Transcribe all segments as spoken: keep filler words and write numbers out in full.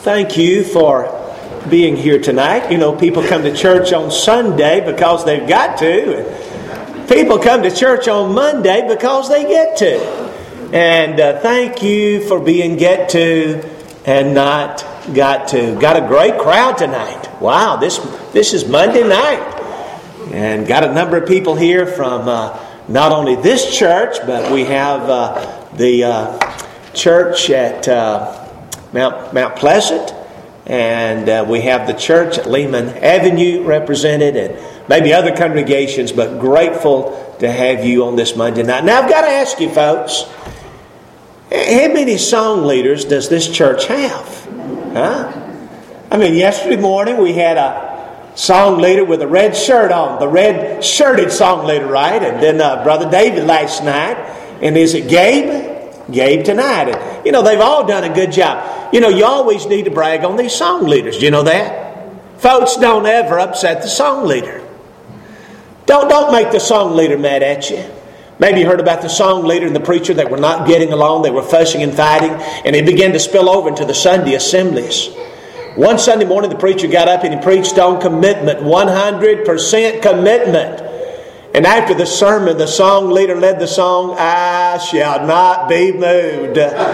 thank you for being here tonight. You know, people come to church on Sunday because they've got to. And people come to church on Monday because they get to. And uh, thank you for being get to and not got to. Got a great crowd tonight. Wow, this this is Monday night. And got a number of people here from uh, not only this church, but we have uh, the uh, church at uh, Mount, Mount Pleasant. And uh, we have the church at Lehman Avenue represented, and maybe other congregations, but grateful to have you on this Monday night. Now, I've got to ask you folks, how many song leaders does this church have? Huh? I mean, yesterday morning we had a song leader with a red shirt on, the red shirted song leader, right? And then uh, Brother David last night. And is it Gabe? Gabe tonight. And, you know, they've all done a good job. You know, you always need to brag on these song leaders. Do you know that? Folks, don't ever upset the song leader. Don't, don't make the song leader mad at you. Maybe you heard about the song leader and the preacher that were not getting along. They were fussing and fighting. And it began to spill over into the Sunday assemblies. One Sunday morning, the preacher got up and he preached on commitment. one hundred percent commitment. And after the sermon, the song leader led the song, I shall not be moved.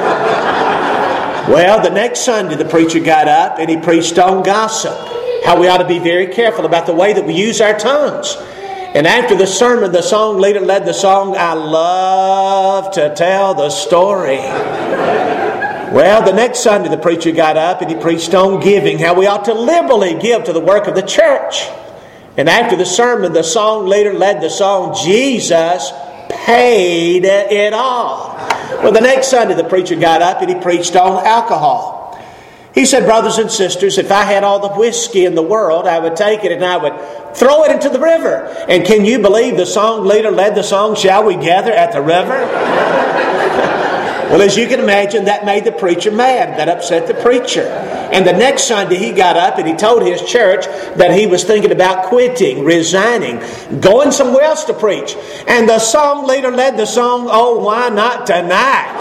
Well, the next Sunday, the preacher got up and he preached on gossip. How we ought to be very careful about the way that we use our tongues. And after the sermon, the song leader led the song, I love to tell the story. Well, the next Sunday, the preacher got up and he preached on giving. How we ought to liberally give to the work of the church. And after the sermon, the song leader led the song, Jesus paid it all. Well, the next Sunday, the preacher got up and he preached on alcohol. He said, brothers and sisters, if I had all the whiskey in the world, I would take it and I would throw it into the river. And can you believe the song leader led the song, Shall We Gather at the River? Well, as you can imagine, that made the preacher mad. That upset the preacher. And the next Sunday he got up and he told his church that he was thinking about quitting, resigning, going somewhere else to preach. And the song leader led the song, Oh, Why Not Tonight?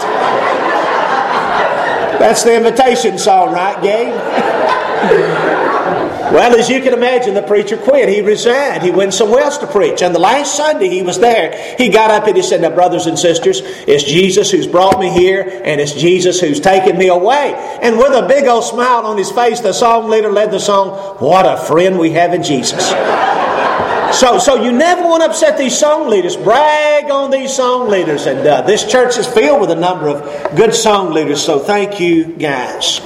That's the invitation song, right, Gabe? Well, as you can imagine, the preacher quit. He resigned. He went somewhere else to preach. And the last Sunday he was there, he got up and he said, now, brothers and sisters, it's Jesus who's brought me here, and it's Jesus who's taken me away. And with a big old smile on his face, the song leader led the song, What a Friend We Have in Jesus. So, so you never want to upset these song leaders. Brag on these song leaders. And uh, this church is filled with a number of good song leaders. So thank you, guys.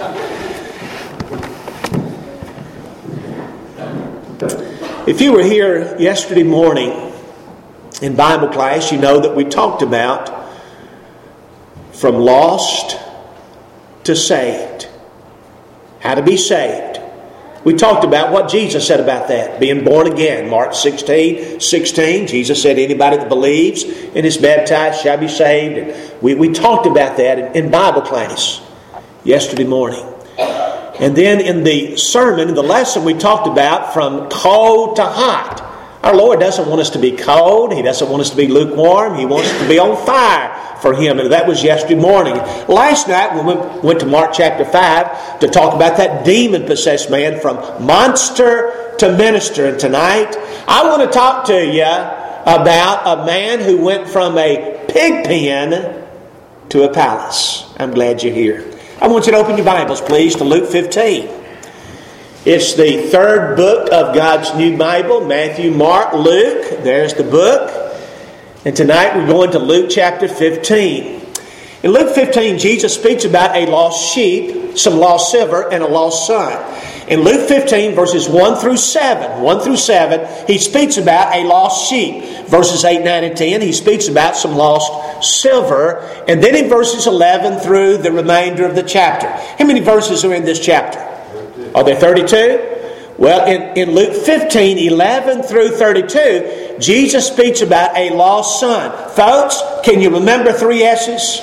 If you were here yesterday morning in Bible class, you know that we talked about from lost to saved. How to be saved. We talked about what Jesus said about that. Being born again. Mark sixteen, sixteen. Jesus said anybody that believes and is baptized shall be saved. And we, we talked about that in, in Bible class yesterday morning. And then in the sermon, in the lesson, we talked about from cold to hot. Our Lord doesn't want us to be cold. He doesn't want us to be lukewarm. He wants us to be on fire for Him. And that was yesterday morning. Last night, we went to Mark chapter five to talk about that demon-possessed man from monster to minister. And tonight, I want to talk to you about a man who went from a pig pen to a palace. I'm glad you're here. I want you to open your Bibles, please, to Luke fifteen. It's the third book of God's new Bible. Matthew, Mark, Luke. There's the book. And tonight we're going to Luke chapter fifteen. In Luke fifteen, Jesus speaks about a lost sheep, some lost silver, and a lost son. In Luke fifteen, verses one through seven, one through seven, he speaks about a lost sheep. Verses eight, nine, and ten, he speaks about some lost silver. And then in verses eleven through the remainder of the chapter. How many verses are in this chapter? Are there thirty-two? Well, in, in Luke fifteen, eleven through thirty-two, Jesus speaks about a lost son. Folks, can you remember three S's?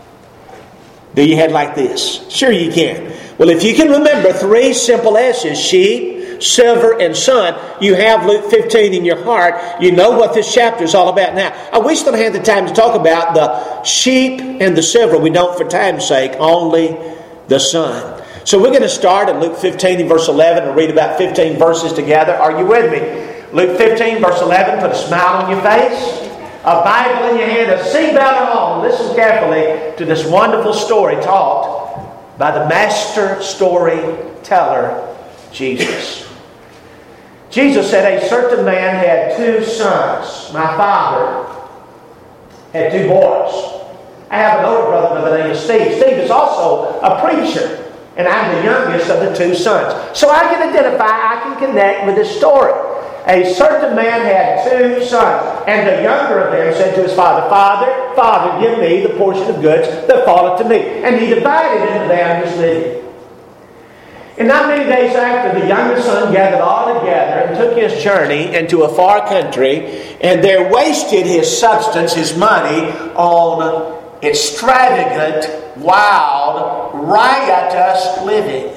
Do you head like this? Sure you can. Well, if you can remember three simple S's, sheep, silver, and son, you have Luke fifteen in your heart. You know what this chapter is all about. Now, I wish that I had the time to talk about the sheep and the silver. We don't for time's sake, only the son. So we're going to start in Luke fifteen and verse eleven and read about fifteen verses together. Are you with me? Luke fifteen verse eleven, put a smile on your face, a Bible in your hand, a seatbelt on. Listen carefully to this wonderful story taught by the master storyteller, Jesus. Jesus said, a certain man had two sons. My father had two boys. I have an older brother by the name of Steve. Steve is also a preacher, and I'm the youngest of the two sons. So I can identify, I can connect with this story. A certain man had two sons, and the younger of them said to his father, Father, Father, give me the portion of goods that falleth to me. And he divided into them his living. And not many days after, the younger son gathered all together and took his journey into a far country, and there wasted his substance, his money, on extravagant, wild, riotous living.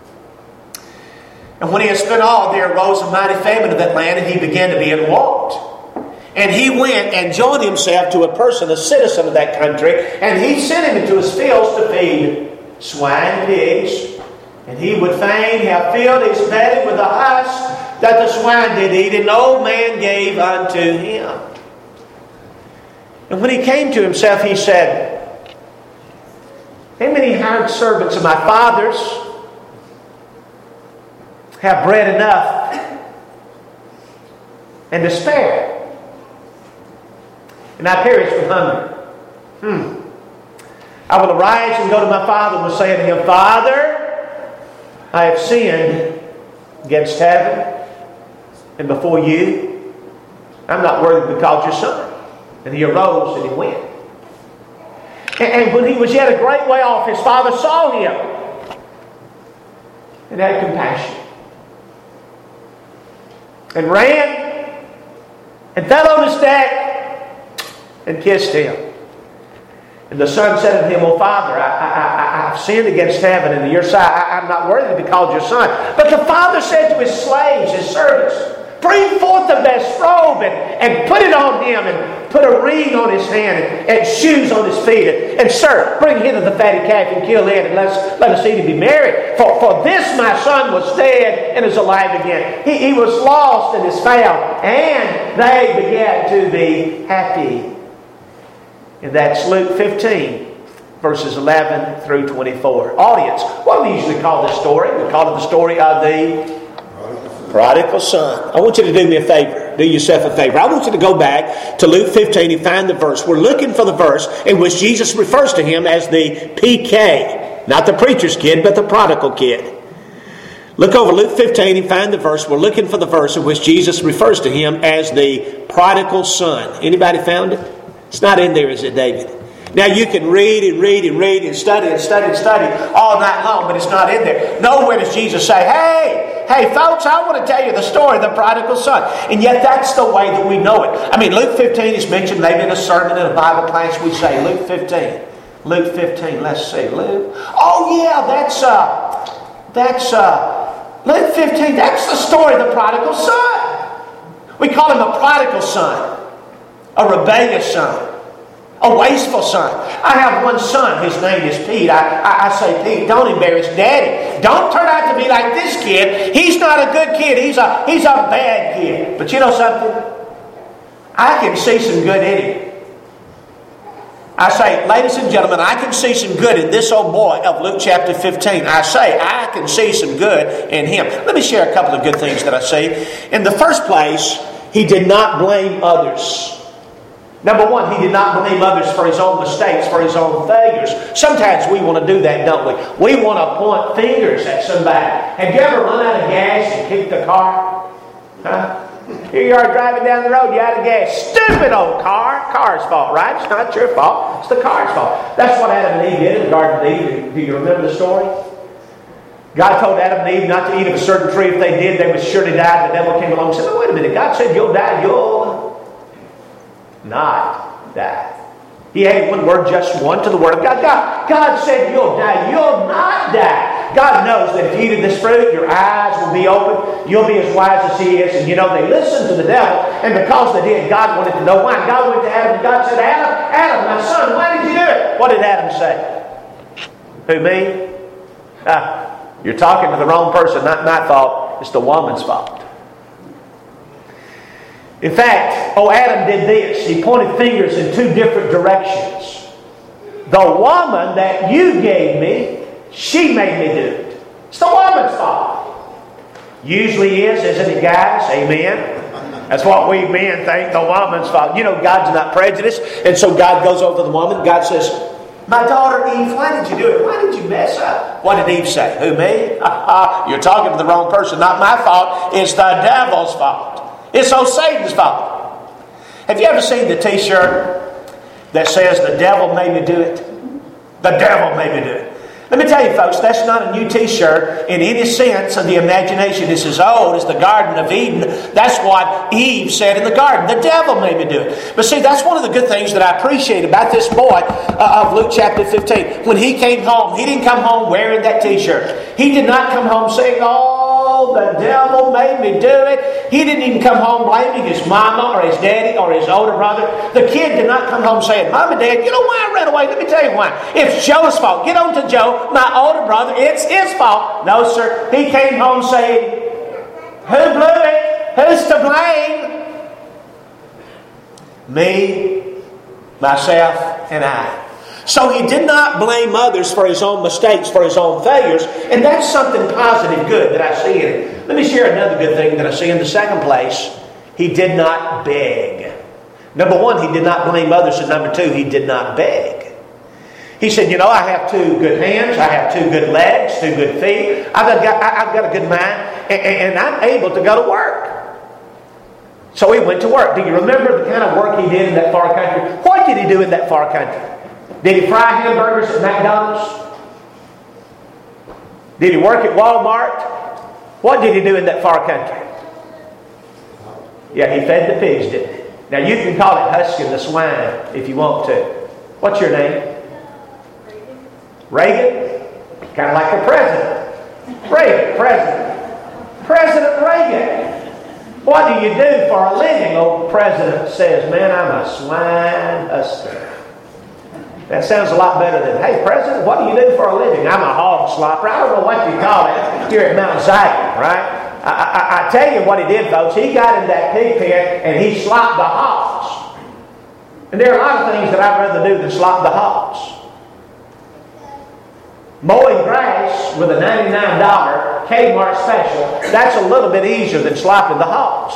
And when he had spent all, there arose a mighty famine of that land, and he began to be in want. And he went and joined himself to a person, a citizen of that country, and he sent him into his fields to feed swine and pigs. And he would fain have filled his belly with the husk that the swine did eat, and no man gave unto him. And when he came to himself, he said, how many hired servants of my father's have bread enough and to spare, and I perish with hunger? Hmm. I will arise and go to my father, and will say unto him, Father, I have sinned against heaven and before you. I'm not worthy to be called your son. And he arose and he went. And when he was yet a great way off, his father saw him and had compassion, and ran and fell on his neck and kissed him. And the son said unto him, O Father, I, I, I, I've sinned against heaven and in your sight. I, I'm not worthy to be called your son. But the father said to his slaves, his servants, bring forth the best robe and, and put it on him, and put a ring on his hand and, and shoes on his feet. And, and sir, bring hither the fatted calf and kill it, and let us, let us eat and be merry. For, for this my son was dead and is alive again. He, he was lost and is found. And they began to be happy. And that's Luke fifteen, verses eleven through twenty-four. Audience, what do we usually call this story? We call it the story of the prodigal son. I want you to do me a favor. Do yourself a favor. I want you to go back to Luke fifteen and find the verse. We're looking for the verse in which Jesus refers to him as the P K. Not the preacher's kid, but the prodigal kid. Look over Luke fifteen and find the verse. We're looking for the verse in which Jesus refers to him as the prodigal son. Anybody found it? It's not in there, is it, David? Now you can read and read and read and study and study and study all night long, but it's not in there. Nowhere does Jesus say, hey, hey folks, I want to tell you the story of the prodigal son. And yet that's the way that we know it. I mean, Luke fifteen is mentioned maybe in a sermon in a Bible class. We say Luke fifteen. Luke fifteen, let's see. Luke. Oh yeah, that's uh that's uh Luke fifteen, that's the story of the prodigal son. We call him a prodigal son. A rebellious son. A wasteful son. I have one son. His name is Pete. I, I, I say, Pete, don't embarrass Daddy. Don't turn out to be like this kid. He's not a good kid. He's a, he's a bad kid. But you know something? I can see some good in him. I say, ladies and gentlemen, I can see some good in this old boy of Luke chapter fifteen. I say, I can see some good in him. Let me share a couple of good things that I see. In the first place, he did not blame others. Number one, he did not blame others for his own mistakes, for his own failures. Sometimes we want to do that, don't we? We want to point fingers at somebody. Have you ever run out of gas and kicked the car? Huh? Here you are driving down the road, you're out of gas. Stupid old car. Car's fault, right? It's not your fault. It's the car's fault. That's what Adam and Eve did in the Garden of Eden. Do you remember the story? God told Adam and Eve not to eat of a certain tree. If they did, they would surely die. The devil came along and said, oh, wait a minute. God said you'll die. You'll not die. He added one word, just one, to the Word of God. God, God said you'll die. You'll not die. God knows that if you eat of this fruit, your eyes will be open. You'll be as wise as He is. And you know, they listened to the devil. And because they did, God wanted to know why. God went to Adam and God said, Adam, Adam, my son, why did you do it? What did Adam say? Who, me? Ah, You're talking to the wrong person, not my fault. It's the woman's fault. In fact, oh, Adam did this. He pointed fingers in two different directions. The woman that you gave me, she made me do it. It's the woman's fault. Usually is, isn't it, guys? Amen. That's what we men think, the woman's fault. You know, God's not prejudiced. And so God goes over to the woman. God says, my daughter Eve, why did you do it? Why did you mess up? What did Eve say? Who, me? You're talking to the wrong person. Not my fault. It's the devil's fault. It's old Satan's fault. Have you ever seen the t-shirt that says, the devil made me do it? The devil made me do it. Let me tell you, folks, that's not a new t-shirt in any sense of the imagination. It's as old as the Garden of Eden. That's what Eve said in the garden. The devil made me do it. But see, that's one of the good things that I appreciate about this boy uh, of Luke chapter fifteen. When he came home, he didn't come home wearing that t-shirt. He did not come home saying, oh, the devil made me do it. He didn't even come home blaming his mama or his daddy or his older brother. The kid did not come home saying, Mom and Dad, you know why I ran away? Let me tell you why. It's Joe's fault. Get on to Joe, my older brother. It's his fault. No, sir. He came home saying, who blew it? Who's to blame? Me, myself, and I. So he did not blame others for his own mistakes, for his own failures. And that's something positive, good that I see in it. Let me share another good thing that I see in the second place. He did not beg. Number one, he did not blame others. And number two, he did not beg. He said, you know, I have two good hands. I have two good legs, two good feet. I've got, I've got a good mind. And, and I'm able to go to work. So he went to work. Do you remember the kind of work he did in that far country? What did he do in that far country? Did he fry hamburgers at McDonald's? Did he work at Walmart? What did he do in that far country? Yeah, he fed the pigs, didn't he? Now you can call it husking the swine if you want to. What's your name? Reagan? Kind of like the president. Reagan, president. President Reagan. What do you do for a living? Old president says, man, I'm a swine husker. That sounds a lot better than, hey, President, what do you do for a living? I'm a hog slopper. I don't know what you call it here at Mount Zion, right? I, I, I tell you what he did, folks. He got in that pig pen and he slopped the hogs. And there are a lot of things that I'd rather do than slop the hogs. Mowing grass with a ninety-nine dollar Kmart special, that's a little bit easier than slopping the hogs.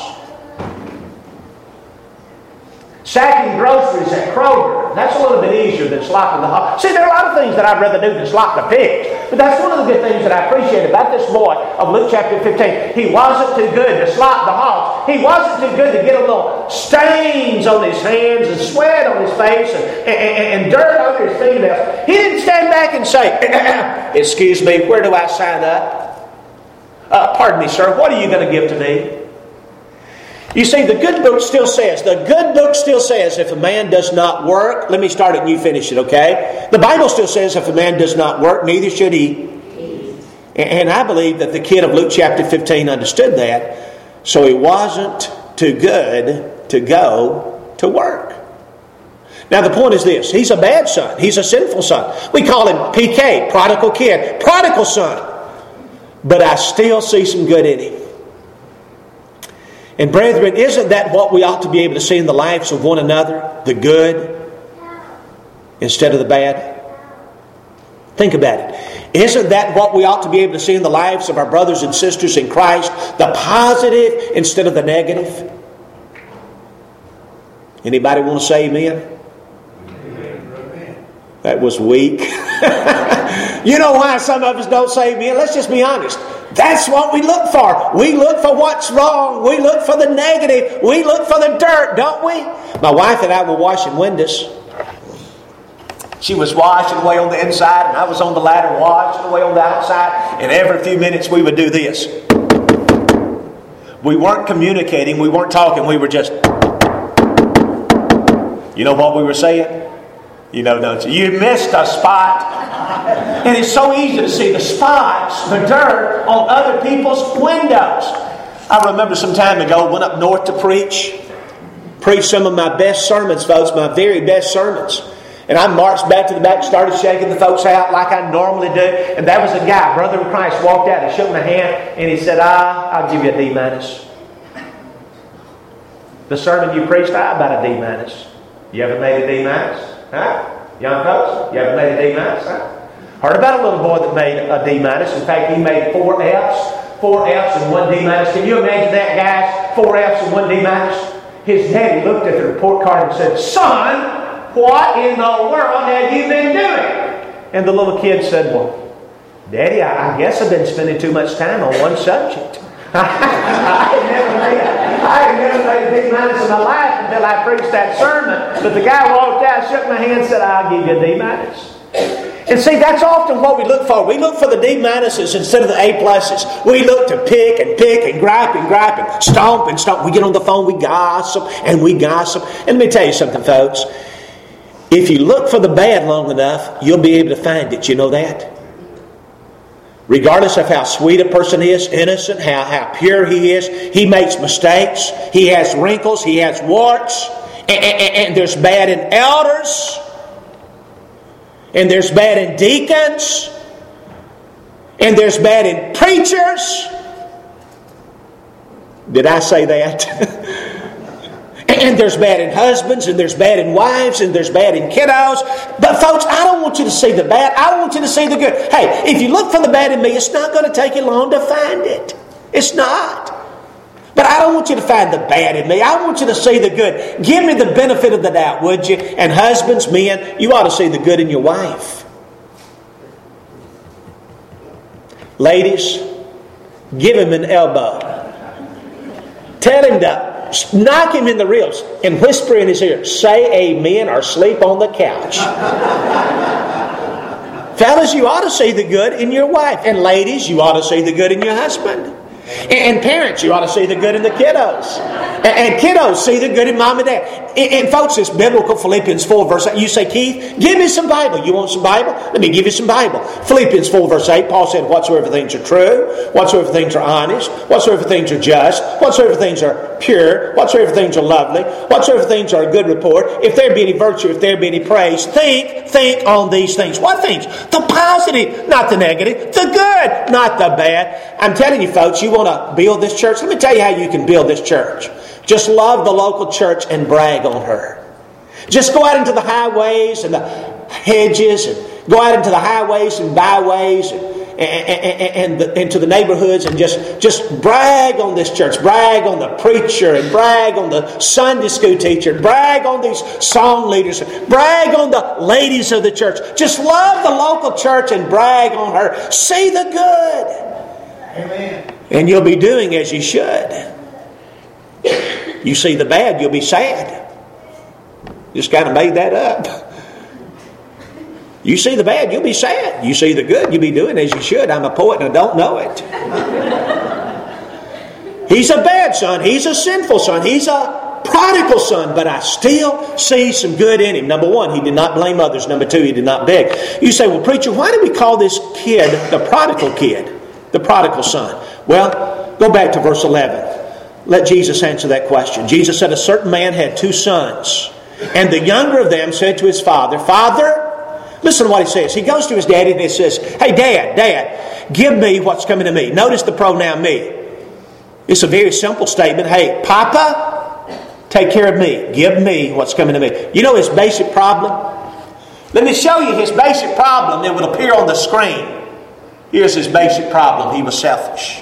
Sacking groceries at Kroger, that's a little bit easier than slopping the hogs. See, there are a lot of things that I'd rather do than slop the pigs. But that's one of the good things that I appreciate about this boy of Luke chapter fifteen. He wasn't too good to slop the hogs. He wasn't too good to get a little stains on his hands and sweat on his face and, and, and dirt over his fingernails. He didn't stand back and say, excuse me, where do I sign up? Uh, pardon me, sir, what are you going to give to me? You see, the good book still says, the good book still says if a man does not work, let me start it and you finish it, okay? The Bible still says if a man does not work, neither should he. And I believe that the kid of Luke chapter fifteen understood that. So he wasn't too good to go to work. Now the point is this, he's a bad son. He's a sinful son. We call him P K, prodigal kid, prodigal son. But I still see some good in him. And brethren, isn't that what we ought to be able to see in the lives of one another? The good instead of the bad? Think about it. Isn't that what we ought to be able to see in the lives of our brothers and sisters in Christ? The positive instead of the negative? Anybody want to say amen? That was weak. You know why some of us don't say amen? Let's just be honest. That's what we look for. We look for what's wrong. We look for the negative. We look for the dirt, don't we? My wife and I were washing windows. She was washing away on the inside, and I was on the ladder washing away on the outside. And every few minutes we would do this. We weren't communicating. We weren't talking. We were just... You know what we were saying? You know, don't you? You missed a spot. And it's so easy to see the spots, the dirt, on other people's windows. I remember some time ago, went up north to preach. Preached some of my best sermons, folks, my very best sermons. And I marched back to the back, started shaking the folks out like I normally do. And there was a guy, brother in Christ, walked out and shook my hand. And he said, ah, I'll give you a D minus. The sermon you preached, I about a D minus. You ever made a D minus? Huh? Young folks, you ever made a D minus? Huh? Heard about a little boy that made a D minus. In fact, he made four F's. Four F's and one D minus. Can you imagine that, guys? Four F's and one D minus. His daddy looked at the report card and said, son, what in the world have you been doing? And the little kid said, well, Daddy, I, I guess I've been spending too much time on one subject. I had never made a, I had never made a D minus in my life until I preached that sermon. But the guy walked out, shook my hand, and said, I'll give you a D minus. And see, that's often what we look for. We look for the D minuses instead of the A pluses. We look to pick and pick and gripe and gripe and stomp and stomp. We get on the phone, we gossip and we gossip. And let me tell you something, folks. If you look for the bad long enough, you'll be able to find it. You know that? Regardless of how sweet a person is, innocent, how, how pure he is, he makes mistakes. He has wrinkles. He has warts. And, and, and there's bad in elders. And there's bad in deacons. And there's bad in preachers. Did I say that? And there's bad in husbands, and there's bad in wives, and there's bad in kiddos. But folks, I don't want you to see the bad. I want you to see the good. Hey, if you look for the bad in me, it's not going to take you long to find it. It's not. But I don't want you to find the bad in me. I want you to see the good. Give me the benefit of the doubt, would you? And husbands, men, you ought to see the good in your wife. Ladies, give him an elbow. Tell him to knock him in the ribs and whisper in his ear, say amen or sleep on the couch. Fellas, you ought to see the good in your wife. And ladies, you ought to see the good in your husband. And parents, you ought to see the good in the kiddos. And kiddos, see the good in mom and dad. And folks, it's biblical. Philippians four verse eight. You say, Keith, give me some Bible. You want some Bible? Let me give you some Bible. Philippians four verse eight, Paul said, whatsoever things are true, whatsoever things are honest, whatsoever things are just, whatsoever things are pure, whatsoever things are lovely, whatsoever things are a good report, if there be any virtue, if there be any praise, think, think on these things. What things? The positive, not the negative. The good, not the bad. I'm telling you, folks, you want to build this church? Let me tell you how you can build this church. Just love the local church and brag on her. Just go out into the highways and the hedges and go out into the highways and byways and, and, and, and the, into the neighborhoods and just, just brag on this church. Brag on the preacher and brag on the Sunday school teacher. Brag on these song leaders. Brag on the ladies of the church. Just love the local church and brag on her. See the good. Amen. And you'll be doing as you should. You see the bad, you'll be sad. Just kind of made that up. You see the bad, you'll be sad. You see the good, you'll be doing as you should. I'm a poet and I don't know it. He's a bad son. He's a sinful son. He's a prodigal son. But I still see some good in him. Number one, he did not blame others. Number two, he did not beg. You say, well, preacher, why do we call this kid the prodigal kid? The prodigal son. Well, go back to verse eleven. Let Jesus answer that question. Jesus said, a certain man had two sons. And the younger of them said to his father, Father, listen to what he says. He goes to his daddy and he says, hey, Dad, Dad, give me what's coming to me. Notice the pronoun me. It's a very simple statement. Hey, Papa, take care of me. Give me what's coming to me. You know his basic problem? Let me show you his basic problem. It will appear on the screen. Here's his basic problem. He was selfish.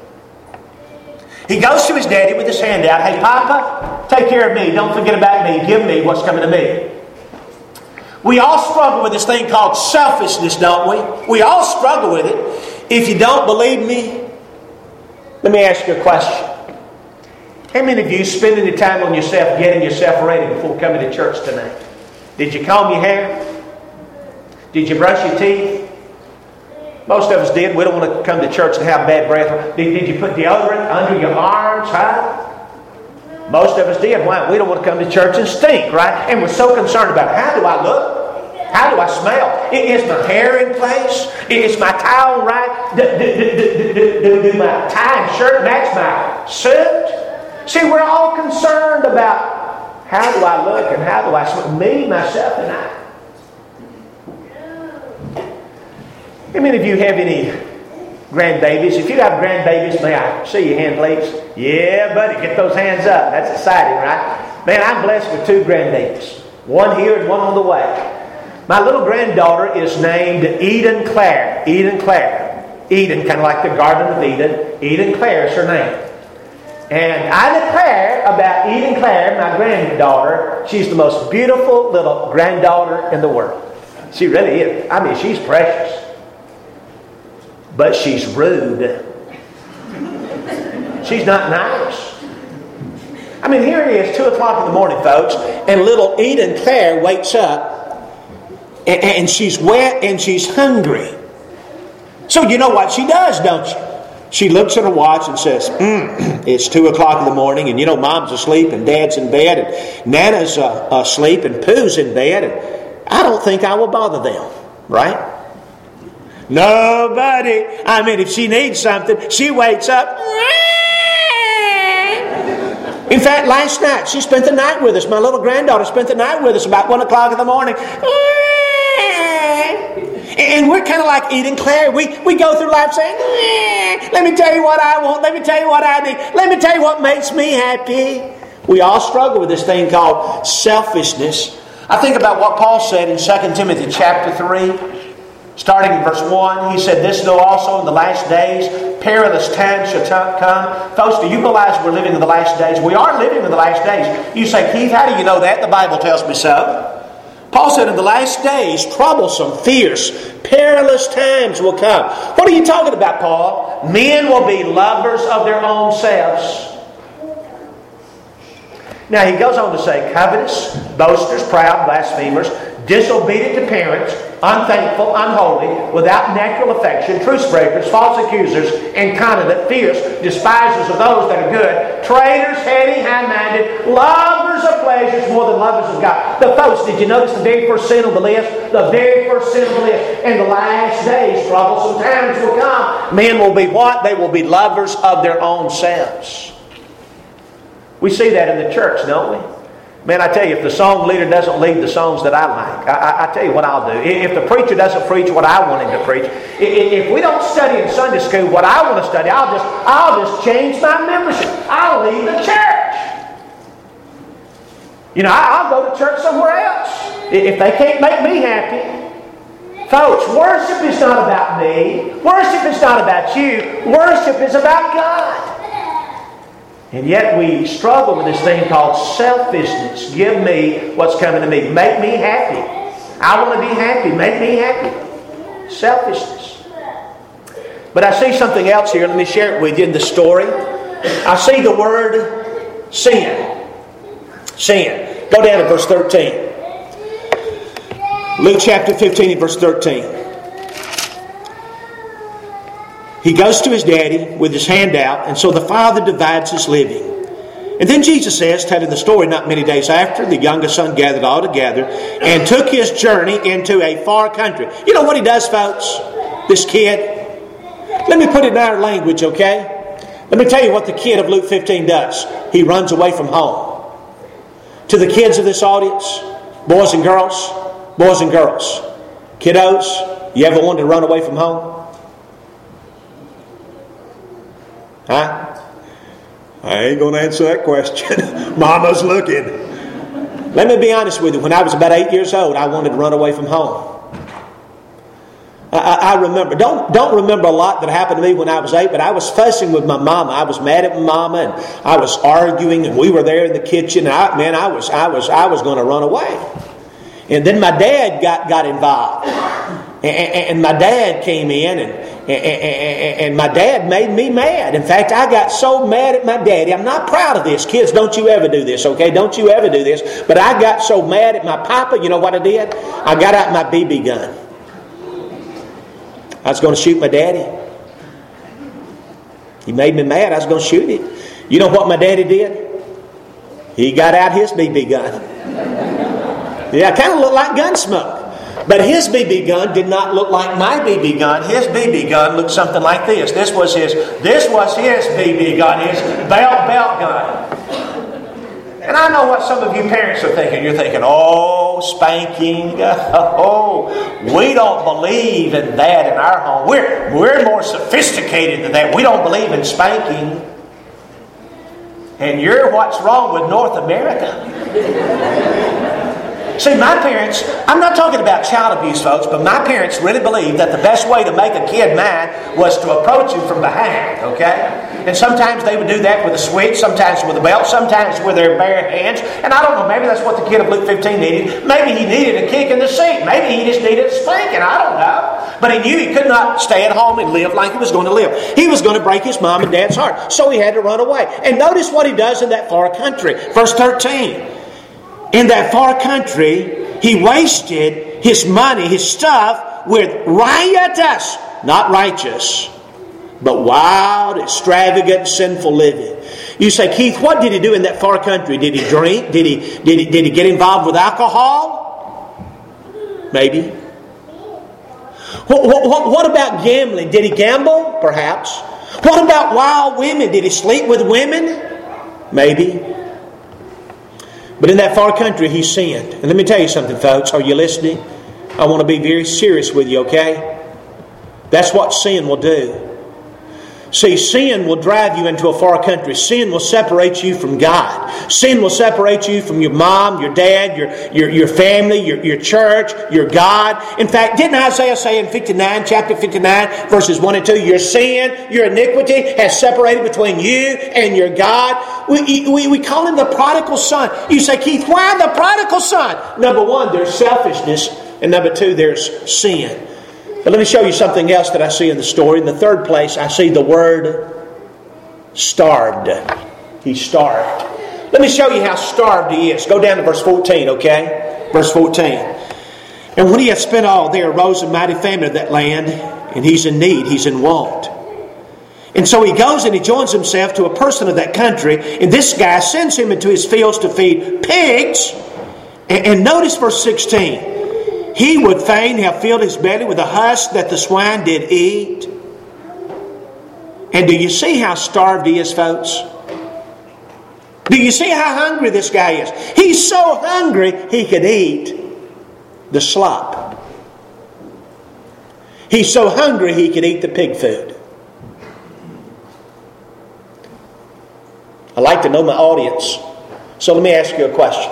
He goes to his daddy with his hand out. Hey, Papa, take care of me. Don't forget about me. Give me what's coming to me. We all struggle with this thing called selfishness, don't we? We all struggle with it. If you don't believe me, let me ask you a question. How many of you spend any time on yourself, getting yourself ready before coming to church tonight? Did you comb your hair? Did you brush your teeth? Most of us did. We don't want to come to church and have bad breath. Did, did you put deodorant under your arms? Huh? Most of us did. Why? We don't want to come to church and stink, right? And we're so concerned about how do I look? How do I smell? Is my hair in place? Is my tie on right? Do, do, do, do, do, do my tie and shirt match my suit? See, we're all concerned about how do I look and how do I smell? Me, myself, and I. How many of you have any grandbabies? If you have grandbabies, may I see your hand, please? Yeah, buddy, get those hands up. That's exciting, right? Man, I'm blessed with two grandbabies. One here and one on the way. My little granddaughter is named Eden Claire. Eden Claire. Eden, kind of like the Garden of Eden. Eden Claire is her name. And I declare about Eden Claire, my granddaughter, she's the most beautiful little granddaughter in the world. She really is. I mean, she's precious. But she's rude. She's not nice. I mean, here it is, two o'clock in the morning, folks, and little Eden Claire wakes up, and, and she's wet and she's hungry. So you know what she does, don't you? She looks at her watch and says, mm, it's two o'clock in the morning, and you know Mom's asleep and Dad's in bed and Nana's uh, asleep and Pooh's in bed, and I don't think I will bother them, right? Nobody. I mean, if she needs something, she wakes up. In fact, last night, she spent the night with us. My little granddaughter spent the night with us about one o'clock in the morning. And we're kind of like Eden Claire. We, we go through life saying, let me tell you what I want. Let me tell you what I need. Let me tell you what makes me happy. We all struggle with this thing called selfishness. I think about what Paul said in Second Timothy chapter three. Starting in verse one, he said, this though also in the last days, perilous times shall come. Folks, do you realize we're living in the last days? We are living in the last days. You say, Keith, how do you know that? The Bible tells me so. Paul said, in the last days, troublesome, fierce, perilous times will come. What are you talking about, Paul? Men will be lovers of their own selves. Now he goes on to say, covetous, boasters, proud, blasphemers, disobedient to parents, unthankful, unholy, without natural affection, truce breakers, false accusers, incontinent, fierce, despisers of those that are good, traitors, heady, high-minded, lovers of pleasures more than lovers of God. The folks, did you notice the very first sin on the list? The very first sin on the list. In the last days, troublesome times will come. Men will be what? They will be lovers of their own selves. We see that in the church, don't we? Man, I tell you, if the song leader doesn't lead the songs that I like, I, I, I tell you what I'll do. If the preacher doesn't preach what I want him to preach, if, if we don't study in Sunday school what I want to study, I'll just, I'll just change my membership. I'll leave the church. You know, I, I'll go to church somewhere else if they can't make me happy. Folks, worship is not about me. Worship is not about you. Worship is about God. And yet we struggle with this thing called selfishness. Give me what's coming to me. Make me happy. I want to be happy. Make me happy. Selfishness. But I see something else here. Let me share it with you in the story. I see the word sin. Sin. Go down to verse thirteen. Luke chapter fifteen and verse thirteen. He goes to his daddy with his hand out, and so the father divides his living. And then Jesus says, telling the story, not many days after, the youngest son gathered all together and took his journey into a far country. You know what he does, folks? This kid. Let me put it in our language, okay? Let me tell you what the kid of Luke fifteen does. He runs away from home. To the kids of this audience, boys and girls, boys and girls, kiddos, you ever wanted to run away from home? Huh? I ain't going to answer that question. Mama's looking. Let me be honest with you. When I was about eight years old, I wanted to run away from home. I, I remember, don't, don't remember a lot that happened to me when I was eight, but I was fussing with my mama. I was mad at my mama, and I was arguing, and we were there in the kitchen. And I, man, I was, I was, I was going to run away. And then my dad got, got involved. And, and my dad came in, and, and, and my dad made me mad. In fact, I got so mad at my daddy. I'm not proud of this. Kids, don't you ever do this, okay? Don't you ever do this. But I got so mad at my papa, you know what I did? I got out my B B gun. I was going to shoot my daddy. He made me mad. I was going to shoot him. You know what my daddy did? He got out his B B gun. Yeah, it kind of looked like Gunsmoke. But his B B gun did not look like my B B gun. His B B gun looked something like this. This was his, this was his B B gun, his belt belt gun. And I know what some of you parents are thinking. You're thinking, oh, spanking. Oh, we don't believe in that in our home. We're, we're more sophisticated than that. We don't believe in spanking. And you're what's wrong with North America. See, my parents, I'm not talking about child abuse, folks, but my parents really believed that the best way to make a kid mad was to approach him from behind, okay? And sometimes they would do that with a switch, sometimes with a belt, sometimes with their bare hands. And I don't know, maybe that's what the kid of Luke fifteen needed. Maybe he needed a kick in the seat. Maybe he just needed a spanking. I don't know. But he knew he could not stay at home and live like he was going to live. He was going to break his mom and dad's heart. So he had to run away. And notice what he does in that far country. Verse thirteen. In that far country, he wasted his money, his stuff, with riotous, not righteous, but wild, extravagant, sinful living. You say, Keith, what did he do in that far country? Did he drink? Did he, did he, did he get involved with alcohol? Maybe. What, what, what about gambling? Did he gamble? Perhaps. What about wild women? Did he sleep with women? Maybe. But in that far country, he sinned. And let me tell you something, folks. Are you listening? I want to be very serious with you, okay? That's what sin will do. See, sin will drive you into a far country. Sin will separate you from God. Sin will separate you from your mom, your dad, your, your, your family, your, your church, your God. In fact, didn't Isaiah say in fifty-nine, chapter fifty-nine, verses one and two, your sin, your iniquity has separated between you and your God? We, we, we call him the prodigal son. You say, Keith, why the prodigal son? Number one, there's selfishness. And number two, there's sin. But let me show you something else that I see in the story. In the third place, I see the word starved. He's starved. Let me show you how starved he is. Go down to verse fourteen, okay? Verse fourteen. And when he had spent all, there arose a mighty famine of that land, and he's in need, he's in want. And so he goes and he joins himself to a person of that country, and this guy sends him into his fields to feed pigs. And, and notice verse sixteen. He would fain have filled his belly with the husk that the swine did eat. And do you see how starved he is, folks? Do you see how hungry this guy is? He's so hungry he could eat the slop. He's so hungry he could eat the pig food. I like to know my audience. So let me ask you a question.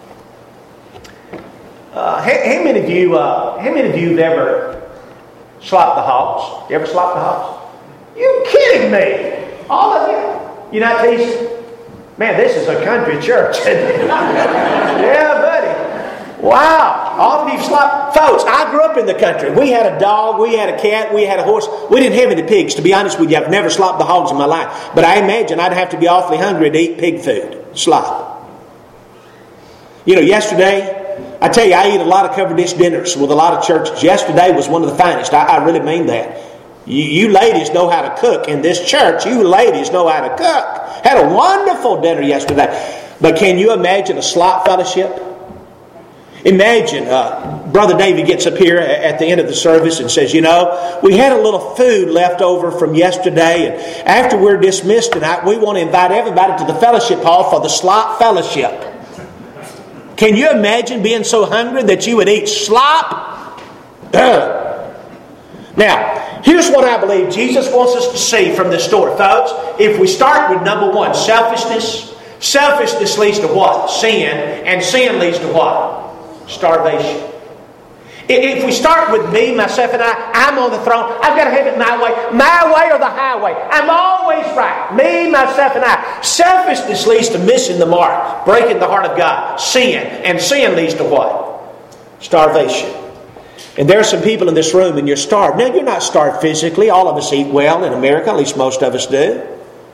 Uh, how, how many of you, uh, how many of you have ever slopped the hogs? You ever slopped the hogs? You kidding me? All of you? You're not teasing? Man, this is a country church, isn't it? Yeah, buddy. Wow. All of you slopped. Folks, I grew up in the country. We had a dog, we had a cat, we had a horse. We didn't have any pigs. To be honest with you, I've never slopped the hogs in my life. But I imagine I'd have to be awfully hungry to eat pig food. Slop. You know, yesterday, I tell you, I eat a lot of covered dish dinners with a lot of churches. Yesterday was one of the finest. I, I really mean that. You, you ladies know how to cook in this church. You ladies know how to cook. Had a wonderful dinner yesterday. But can you imagine a slop fellowship? Imagine uh, Brother David gets up here at the end of the service and says, you know, we had a little food left over from yesterday, and after we're dismissed tonight, we want to invite everybody to the fellowship hall for the slop fellowship. Can you imagine being so hungry that you would eat slop? Ugh. Now, here's what I believe Jesus wants us to see from this story, folks. If we start with number one, selfishness. Selfishness leads to what? Sin. And sin leads to what? Starvation. If we start with me, myself, and I, I'm on the throne. I've got to have it my way. My way or the highway. I'm always right. Me, myself, and I. Selfishness leads to missing the mark. Breaking the heart of God. Sin. And sin leads to what? Starvation. And there are some people in this room and you're starved. Now, you're not starved physically. All of us eat well in America. At least most of us do.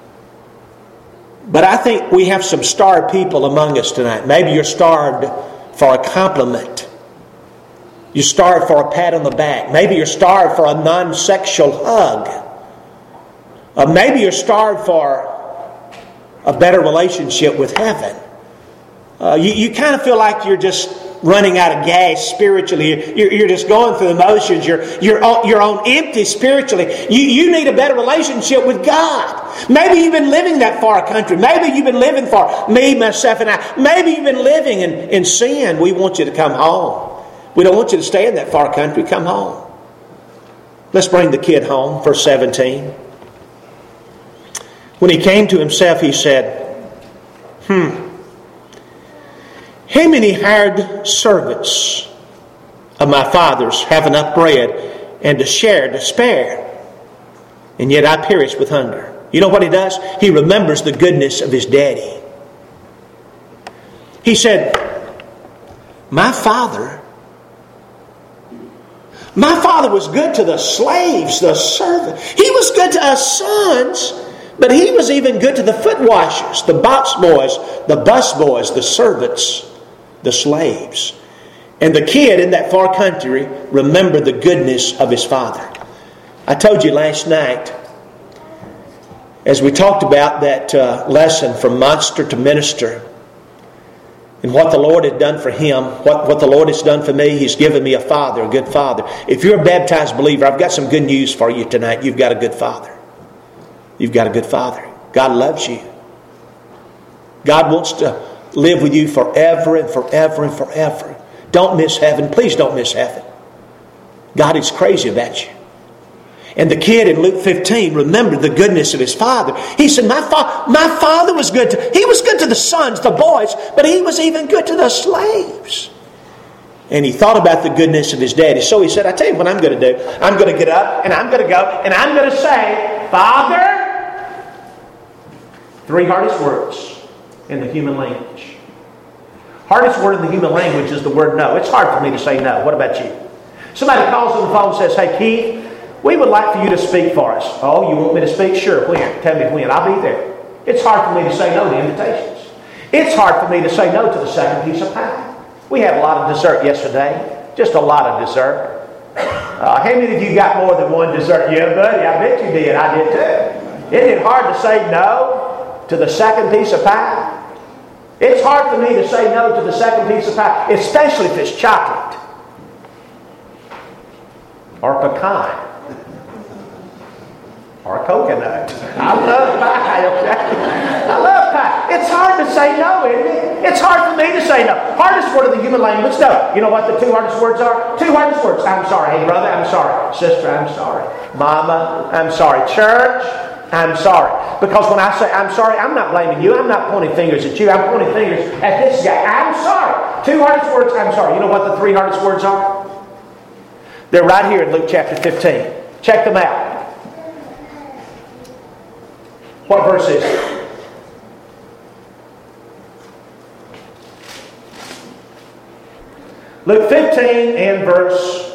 But I think we have some starved people among us tonight. Maybe you're starved for a compliment. You're starved for a pat on the back. Maybe you're starved for a non-sexual hug. Or maybe you're starved for a better relationship with heaven. Uh, you, you kind of feel like you're just running out of gas spiritually. You're, you're just going through the motions. You're, you're, on, you're on empty spiritually. You, you need a better relationship with God. Maybe you've been living that far country. Maybe you've been living far. Me, myself, and I. Maybe you've been living in, in sin. We want you to come home. We don't want you to stay in that far country. Come home. Let's bring the kid home, verse seventeen. When he came to himself, he said, Hmm, how many hired servants of my father's have enough bread and to share to spare? And yet I perish with hunger. You know what he does? He remembers the goodness of his daddy. He said, My father, my father was good to the slaves, the servants. He was good to us sons, but he was even good to the foot washers, the box boys, the bus boys, the servants, the slaves. And the kid in that far country remembered the goodness of his father. I told you last night, as we talked about that uh, lesson from monster to minister, and what the Lord had done for him, what, what the Lord has done for me, He's given me a father, a good father. If you're a baptized believer, I've got some good news for you tonight. You've got a good father. You've got a good father. God loves you. God wants to live with you forever and forever and forever. Don't miss heaven. Please don't miss heaven. God is crazy about you. And the kid in Luke fifteen remembered the goodness of his father. He said, my, fa- my father was good to... He was good to the sons, the boys, but he was even good to the slaves. And he thought about the goodness of his daddy. So he said, I tell you what I'm going to do. I'm going to get up and I'm going to go and I'm going to say, Father... Three hardest words in the human language. Hardest word in the human language is the word no. It's hard for me to say no. What about you? Somebody calls on the phone and says, Hey Keith, we would like for you to speak for us. Oh, you want me to speak? Sure. When? Tell me when. I'll be there. It's hard for me to say no to invitations. It's hard for me to say no to the second piece of pie. We had a lot of dessert yesterday. Just a lot of dessert. Uh, how many of you got more than one dessert? Yeah, buddy. I bet you did. I did too. Isn't it hard to say no to the second piece of pie? It's hard for me to say no to the second piece of pie, especially if it's chocolate or pecan or coconut. I love pie, okay? I love pie. It's hard to say no, isn't it? It's hard for me to say no. Hardest word of the human language, no. You know what the two hardest words are? Two hardest words. I'm sorry. Hey, brother, I'm sorry. Sister, I'm sorry. Mama, I'm sorry. Church, I'm sorry. Because when I say I'm sorry, I'm not blaming you. I'm not pointing fingers at you. I'm pointing fingers at this guy. I'm sorry. Two hardest words, I'm sorry. You know what the three hardest words are? They're right here in Luke chapter fifteen. Check them out. What verse is it? Luke fifteen and verse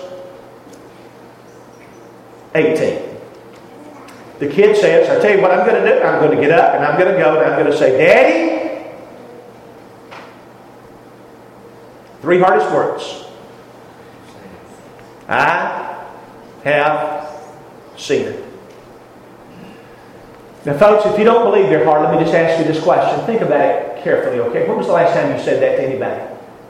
eighteen. The kid says, I tell you what I'm going to do. I'm going to get up and I'm going to go and I'm going to say, Daddy. Three hardest words. I have sinned. Now, folks, if you don't believe they're hard, let me just ask you this question. Think about it carefully, okay? When was the last time you said that to anybody?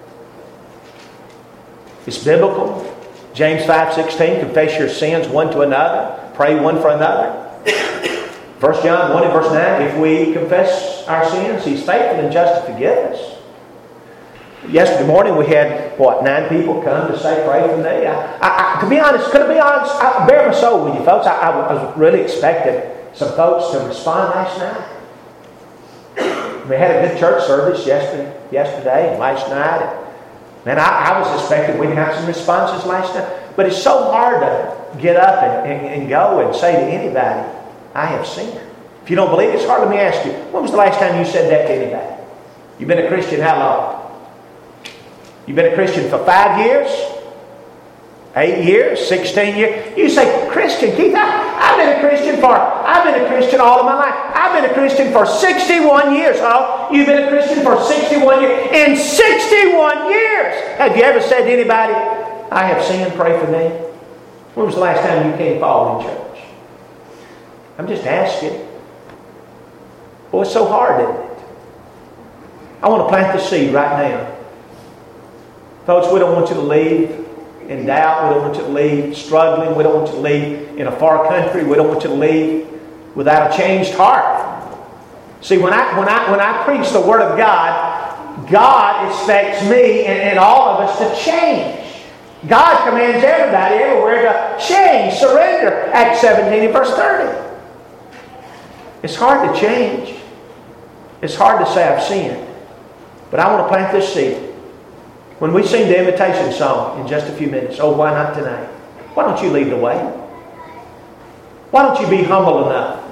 It's biblical. James five sixteen, confess your sins one to another. Pray one for another. First John one and verse nine, if we confess our sins, He's faithful and just to forgive us. Yesterday morning we had, what, nine people come to say, pray for me. I, I, I, to be honest, could I be honest, I bare my soul with you folks. I, I was really expecting some folks to respond last night. We had a good church service yesterday, yesterday and last night. And I, I was expecting we'd have some responses last night. But it's so hard to get up and, and, and go and say to anybody, I have sinned. If you don't believe it, it's hard. Let me ask you, when was the last time you said that to anybody? You've been a Christian how long? You've been a Christian for five years? Eight years? Sixteen years? You say, Christian, Keith, I, I've been a Christian for, I've been a Christian all of my life. I've been a Christian for sixty-one years. Oh, you've been a Christian for sixty-one years. In sixty-one years! Have you ever said to anybody, I have sinned, pray for me? When was the last time you came forward in church? I'm just asking. Boy, it's so hard, isn't it? I want to plant the seed right now. Folks, we don't want you to leave in doubt. We don't want you to leave struggling. We don't want you to leave in a far country. We don't want you to leave without a changed heart. See, when I when I when I preach the Word of God, God expects me and, and all of us to change. God commands everybody everywhere to change, surrender. Acts seventeen and verse thirty. It's hard to change. It's hard to say I've sinned. But I want to plant this seed. When we sing the invitation song in just a few minutes, oh, why not tonight? Why don't you lead the way? Why don't you be humble enough?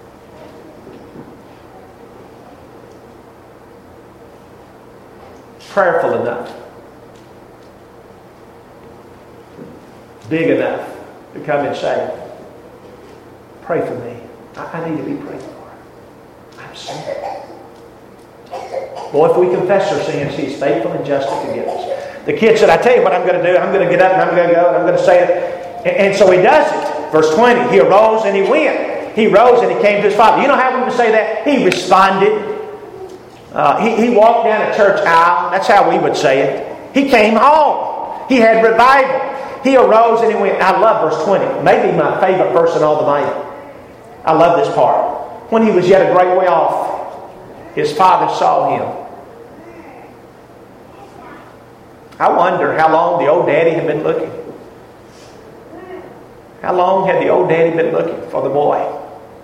Prayerful enough. Big enough to come and say, pray for me. I, I need to be prayed for. I'm sinned. Boy, if we confess our sins, He is faithful and just to forgive us. The kid said, I tell you what I'm going to do. I'm going to get up and I'm going to go and I'm going to say it. And, and so he does it. Verse twenty, he arose and he went. He rose and he came to his father. You know how we would say that? He responded. Uh, he, he walked down a church aisle. That's how we would say it. He came home. He had revival. He arose and he went. I love verse twenty. Maybe my favorite verse in all the Bible. I love this part. When he was yet a great way off, his father saw him. I wonder how long the old daddy had been looking. How long had the old daddy been looking for the boy?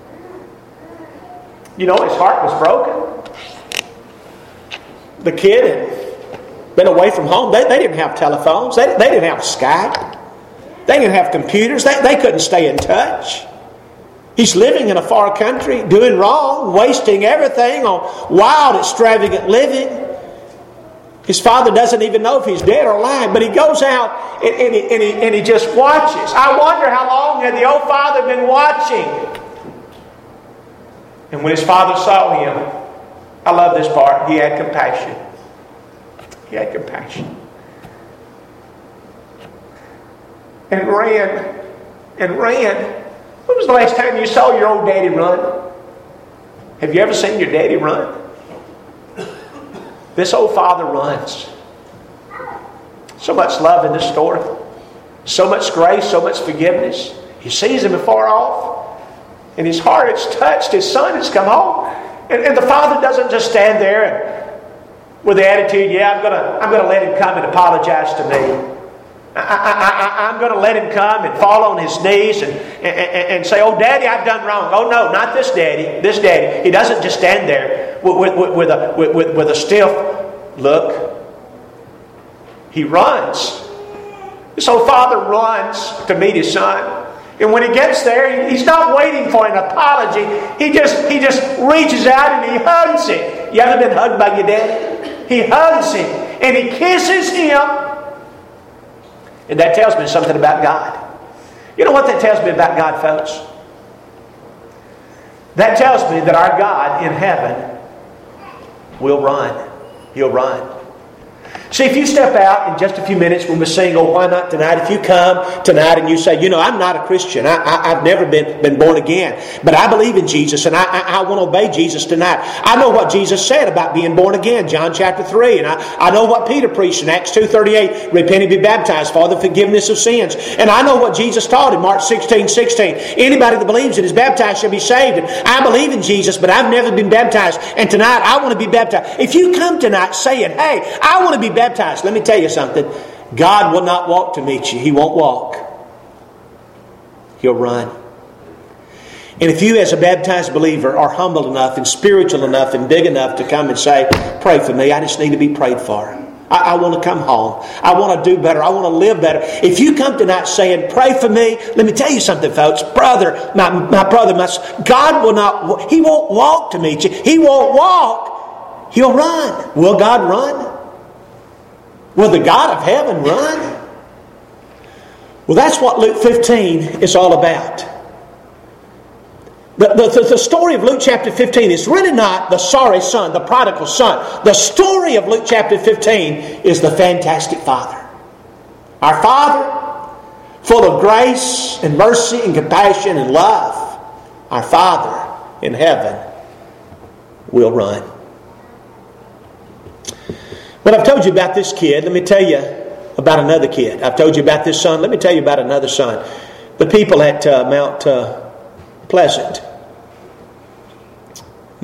You know, his heart was broken. The kid had been away from home. They, they didn't have telephones. They, they didn't have Skype. They didn't have computers. They, they couldn't stay in touch. He's living in a far country, doing wrong, wasting everything on wild, extravagant living. His father doesn't even know if he's dead or alive, but he goes out and, and, he, and, he, and he just watches. I wonder how long had the old father been watching. And when his father saw him, I love this part, he had compassion. He had compassion. And ran, and ran. When was the last time you saw your old daddy run? Have you ever seen your daddy run? This old father runs. So much love in this story. So much grace, so much forgiveness. He sees him afar off. And his heart is touched. His son has come home. And, and the father doesn't just stand there and, with the attitude, yeah, I'm going to I'm gonna let him come and apologize to me. I, I, I, I'm going to let him come and fall on his knees and, and, and say, oh, Daddy, I've done wrong. Oh, no, not this daddy. This daddy. He doesn't just stand there with, with, with, a, with, with a stiff look. He runs. So father runs to meet his son. And when he gets there, he's not waiting for an apology. He just, he just reaches out and he hugs him. You ever been hugged by your dad? He hugs him and he kisses him. And that tells me something about God. You know what that tells me about God, folks? That tells me that our God in heaven will run. He'll run. See, if you step out in just a few minutes when we sing, oh, why not tonight? If you come tonight and you say, you know, I'm not a Christian. I, I, I've never been, been born again. But I believe in Jesus and I, I, I want to obey Jesus tonight. I know what Jesus said about being born again, John chapter three. And I, I know what Peter preached in Acts two thirty-eight. Repent and be baptized for the forgiveness of sins. And I know what Jesus taught in Mark sixteen sixteen. Anybody that believes and is baptized shall be saved. And I believe in Jesus, but I've never been baptized. And tonight I want to be baptized. If you come tonight saying, hey, I want to be baptized. Let me tell you something. God will not walk to meet you. He won't walk. He'll run. And if you as a baptized believer are humble enough and spiritual enough and big enough to come and say, pray for me. I just need to be prayed for. I, I want to come home. I want to do better. I want to live better. If you come tonight saying, pray for me, let me tell you something, folks. Brother, my, my brother, my, God will not, He won't walk to meet you. He won't walk. He'll run. Will God run? Will the God of heaven run? Well, that's what Luke fifteen is all about. The, the, the story of Luke chapter fifteen is really not the sorry son, the prodigal son. The story of Luke chapter fifteen is the fantastic Father. Our Father, full of grace and mercy and compassion and love. Our Father in heaven will run. Well, I've told you about this kid. Let me tell you about another kid. I've told you about this son. Let me tell you about another son. The people at uh, Mount uh, Pleasant.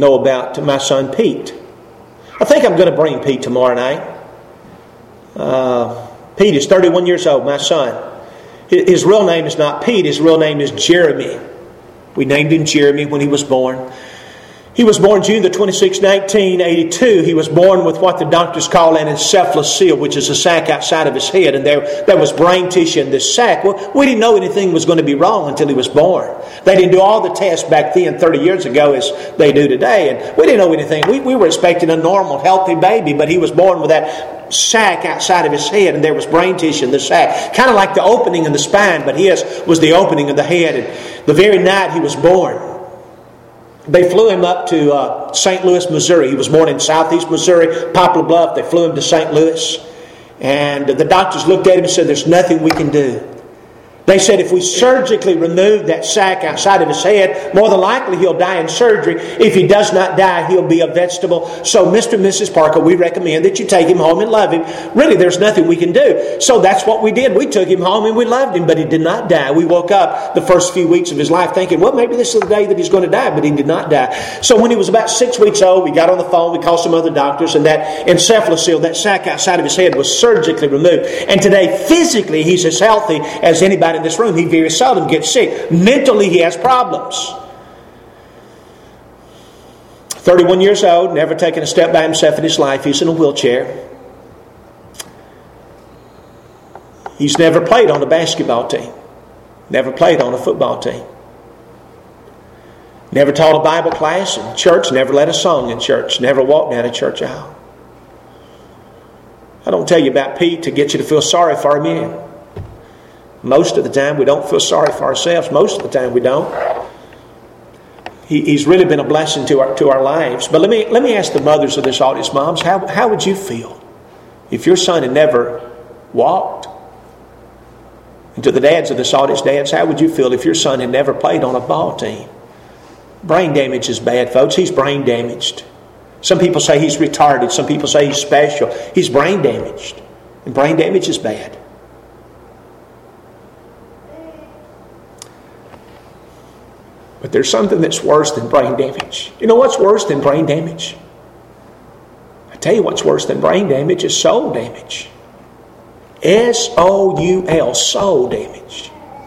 know about my son Pete. I think I'm going to bring Pete tomorrow night. Uh, Pete is thirty-one years old, my son. His real name is not Pete, his real name is Jeremy. We named him Jeremy when he was born. He was born June the twenty-sixth, nineteen eighty-two. He was born with what the doctors call an encephalocele, which is a sac outside of his head, and there, there was brain tissue in this sac. Well, we didn't know anything was going to be wrong until he was born. They didn't do all the tests back then, thirty years ago, as they do today, and we didn't know anything. We, we were expecting a normal, healthy baby, but he was born with that sac outside of his head, and there was brain tissue in the sac. Kind of like the opening in the spine, but his was the opening of the head. And the very night he was born, they flew him up to uh, Saint Louis, Missouri. He was born in southeast Missouri, Poplar Bluff. They flew him to Saint Louis. And the doctors looked at him and said, there's nothing we can do. They said if we surgically remove that sac outside of his head, more than likely he'll die in surgery. If he does not die, he'll be a vegetable. So Mister and Missus Parker, we recommend that you take him home and love him. Really, there's nothing we can do. So that's what we did. We took him home and we loved him, but he did not die. We woke up the first few weeks of his life thinking, well, maybe this is the day that he's going to die, but he did not die. So when he was about six weeks old, we got on the phone, we called some other doctors, and that encephalocele, that sac outside of his head, was surgically removed. And today, physically, he's as healthy as anybody in this room. He very seldom gets sick. Mentally, he has problems. thirty-one years old, never taken a step by himself in his life. He's in a wheelchair. He's never played on a basketball team. Never played on a football team. Never taught a Bible class in church. Never led a song in church. Never walked down a church aisle. I don't tell you about Pete to get you to feel sorry for him in. Most of the time we don't feel sorry for ourselves. Most of the time we don't. He, he's really been a blessing to our to our lives. But let me let me ask the mothers of this audience, moms, how, how would you feel if your son had never walked? And to the dads of this audience, dads, how would you feel if your son had never played on a ball team? Brain damage is bad, folks. He's brain damaged. Some people say he's retarded. Some people say he's special. He's brain damaged. And brain damage is bad. But there's something that's worse than brain damage. You know what's worse than brain damage? I tell you what's worse than brain damage is soul damage. S O U L, soul damage.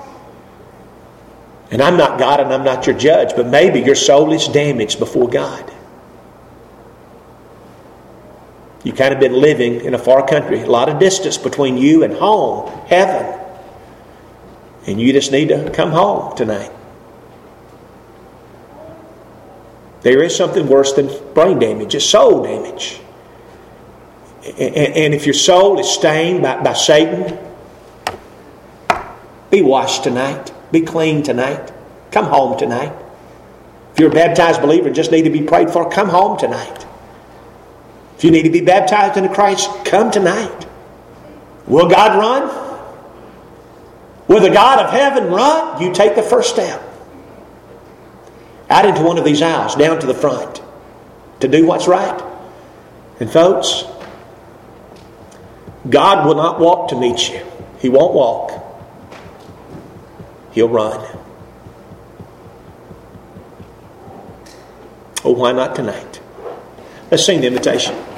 And I'm not God and I'm not your judge, but maybe your soul is damaged before God. You've kind of been living in a far country, a lot of distance between you and home, heaven. And you just need to come home tonight. There is something worse than brain damage. It's soul damage. And if your soul is stained by, by Satan, be washed tonight. Be clean tonight. Come home tonight. If you're a baptized believer and just need to be prayed for, come home tonight. If you need to be baptized into Christ, come tonight. Will God run? Will the God of heaven run? You take the first step. Out into one of these aisles, down to the front, to do what's right. And folks, God will not walk to meet you. He won't walk. He'll run. Oh, why not tonight? Let's sing the invitation.